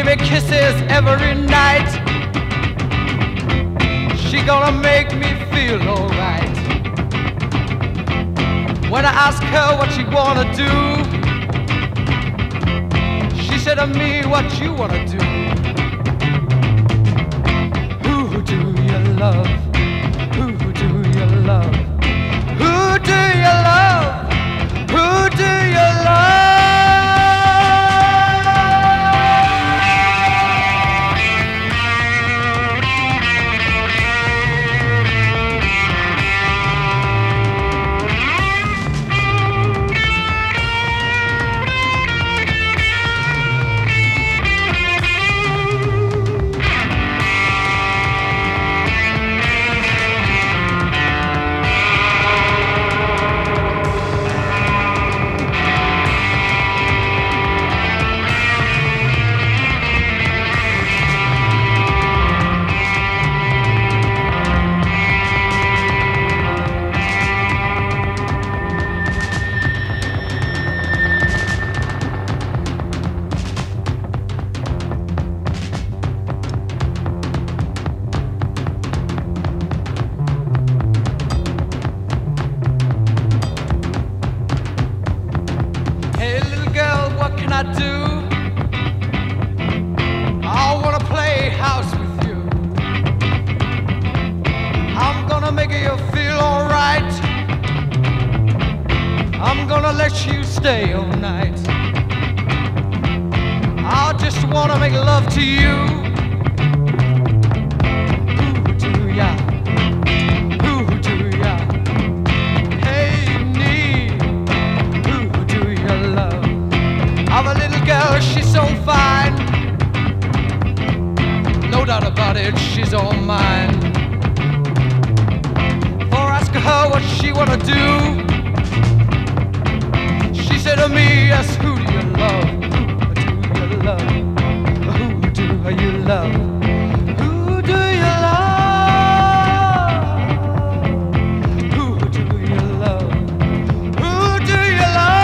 me kisses every night. She gonna make me feel alright. When I ask her what she wanna do, she said to me, what you wanna do? Who do you love? Who do you love? Who do you love? Who do you love? I do. I wanna play house with you. I'm gonna make you feel alright. I'm gonna let you stay all night. I just wanna make love to you. Who do ya? Who do ya? Hey, me. Who do you love? I'm a little girl, she's so fine. No doubt about it, she's all mine. Before I ask her what she wanna do, she said to me, yes, who do you love? Who do you love? Who do you love? Who do you love? Who do you love? Who do you love?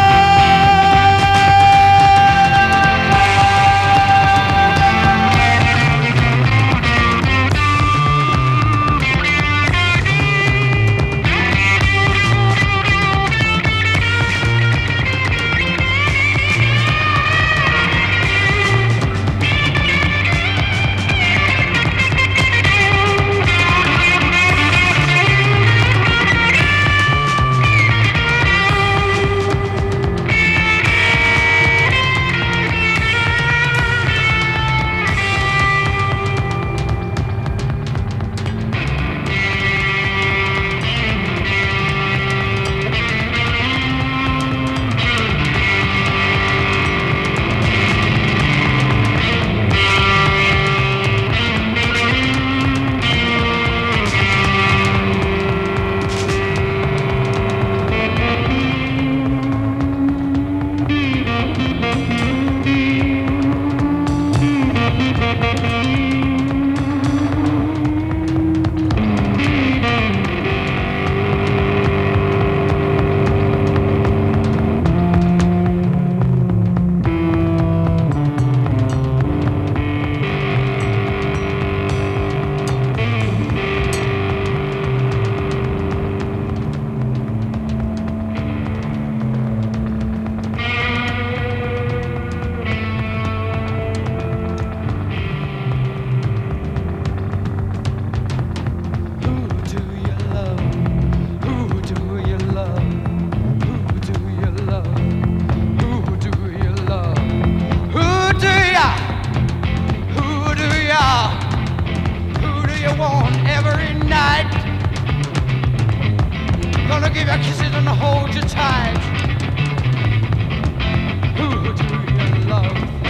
Gonna give you kisses and hold you tight. Who do you love?